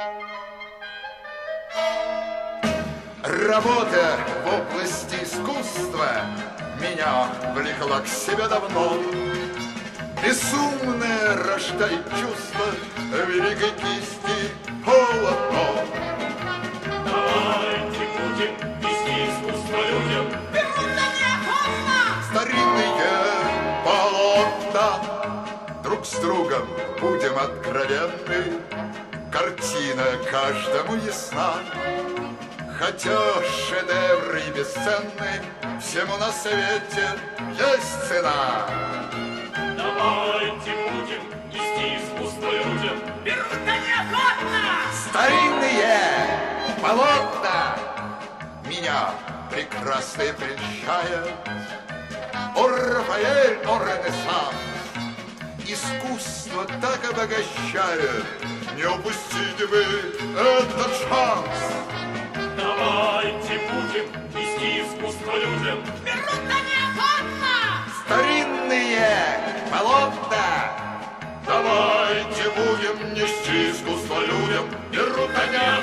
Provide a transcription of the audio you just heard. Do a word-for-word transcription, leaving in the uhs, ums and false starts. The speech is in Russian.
Работа в области искусства меня влекла к себе давно. Безумное рождает чувство великой кисти полотно. Давайте будем вести искусство людям. Безумно неохотно! Старинные полотна, друг с другом будем откровенны. Картина каждому ясна, хотя шедевры и бесценны, всему на свете есть цена. Давайте будем нести искусство людям. Безумно неохотно! Старинные полотна меня прекрасные прельщают. О, Рафаэль, о, Ренессанс, искусство так обогащает, не упустите вы этот шанс. Давайте будем нести искусство людям. Безумно неохотно! Старинные полотна, давайте будем нести искусство людям. Берут они